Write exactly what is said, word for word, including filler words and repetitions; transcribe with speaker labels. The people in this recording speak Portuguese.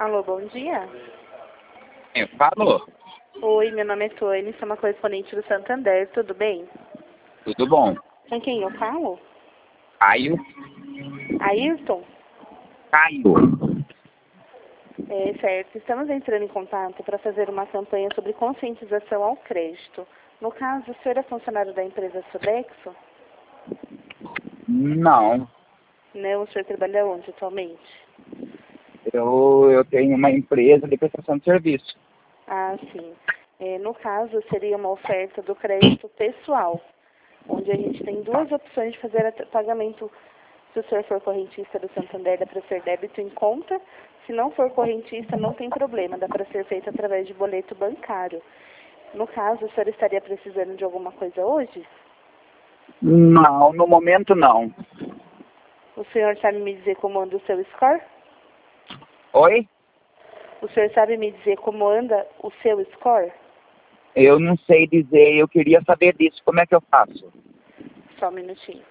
Speaker 1: Alô, bom dia.
Speaker 2: É, falou.
Speaker 1: Oi, meu nome é Tony, sou uma correspondente do Santander, tudo bem?
Speaker 2: Tudo bom?
Speaker 1: Com quem eu falo?
Speaker 2: Caio.
Speaker 1: Ayrton?
Speaker 2: Caio.
Speaker 1: É, certo. Estamos entrando em contato para fazer uma campanha sobre conscientização ao crédito. No caso, o senhor é funcionário da empresa Sodexo?
Speaker 2: Não.
Speaker 1: Não, o senhor trabalha onde atualmente?
Speaker 2: Eu, eu tenho uma empresa de prestação de serviço.
Speaker 1: Ah, sim. É, no caso, seria uma oferta do crédito pessoal, onde a gente tem duas opções de fazer at- pagamento. Se o senhor for correntista do Santander, dá para ser débito em conta. Se não for correntista, não tem problema, dá para ser feito através de boleto bancário. No caso, o senhor estaria precisando de alguma coisa hoje?
Speaker 2: Não, no momento não.
Speaker 1: O senhor sabe me dizer como anda o seu score?
Speaker 2: Oi?
Speaker 1: O senhor sabe me dizer como anda o seu score?
Speaker 2: Eu não sei dizer, eu queria saber disso. Como é que eu faço?
Speaker 1: Só um minutinho.